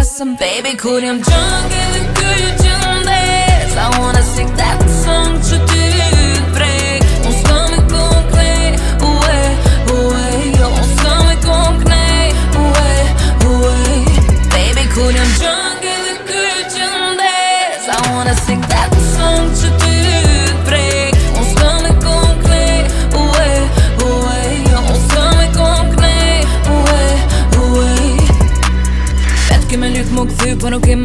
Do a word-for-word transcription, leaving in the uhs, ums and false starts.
some baby kur jam gjang edhe ky që ndes I wanna sing that song që ty t'prek Unë s'kam me kom knej Ue, ue Unë s'kam me kom knej Ue, ue Baby kur jam gjang edhe ky që ndes I wanna sing that song që ty t'prek Unë s'kam me kom knej Ue, ue Unë s'kam me kom knej Ue, ue Vetë ke me lyk më këthy, po nuk ke